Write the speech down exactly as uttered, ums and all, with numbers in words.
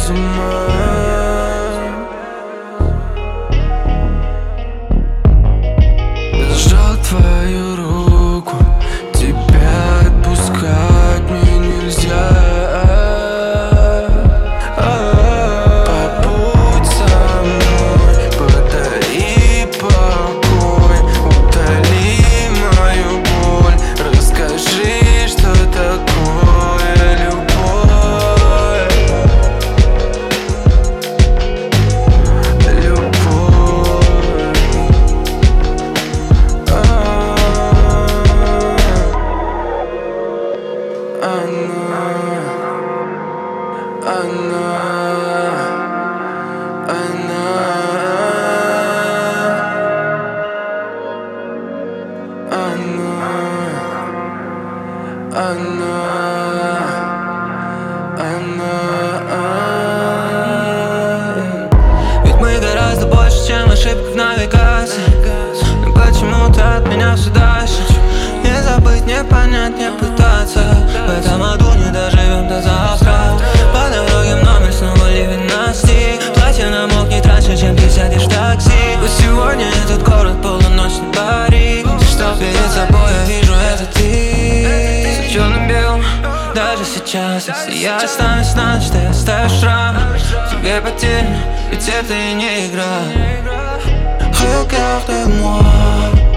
с ума. Я сжал твою руку, тебя отпускать мне нельзя. Побудь со мной, подари покой, утоли мою боль, расскажи, что такое любовь. Любовь. Она, она, она, она, она, она. Ведь мы гораздо больше, чем ошибка в навигации. Но почему ты от меня все дальше? Не забыть, не понять, не пытаться. В этом аду не доживем до завтра. По дороге в номер снова ливень настиг. Платье намокнет раньше, чем ты сядешь в такси. Вот сегодня этот город полуночный парик. Что перед собой я вижу, это ты. Все черно-белым, даже сейчас. Если я останусь, значит ты оставишь шрам. Тебе потерь, ведь это и не игра. Regarde-moi.